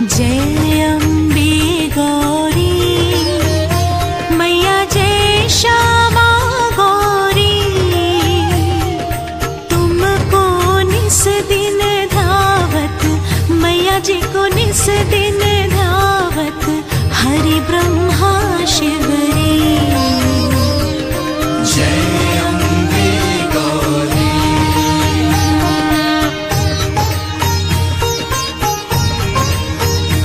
जय अम्बे गौरी मैया, जय श्यामा गौरी, तुमको निस दिन धावत मैया जी को निस दिन